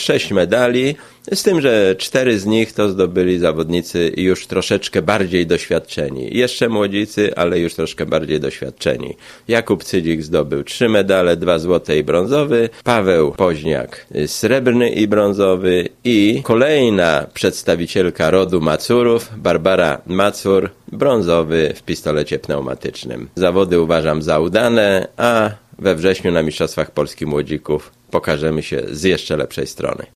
6 medali, z tym, że 4 z nich to zdobyli zawodnicy już troszeczkę bardziej doświadczeni. Jeszcze młodzicy, ale już troszkę bardziej doświadczeni. Jakub Cydzik zdobył 3 medale, 2 złote i brązowy, Paweł Poźniak srebrny i brązowy i kolejna przedstawicielka rodu Macurów, Barbara Macur, brązowy w pistolecie pneumatycznym. Zawody uważam za udane, a we wrześniu na Mistrzostwach Polski Młodzików pokażemy się z jeszcze lepszej strony.